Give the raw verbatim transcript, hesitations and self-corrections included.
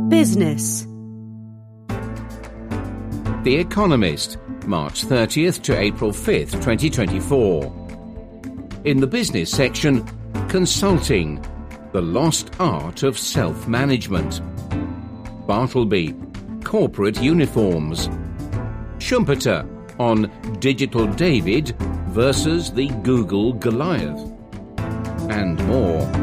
Business. The Economist, March thirtieth to April fifth, twenty twenty-four. In the business section, Consulting, the lost art of self-management. Bartleby, corporate uniforms. Schumpeter on Digital David versus the Google Goliath. And more.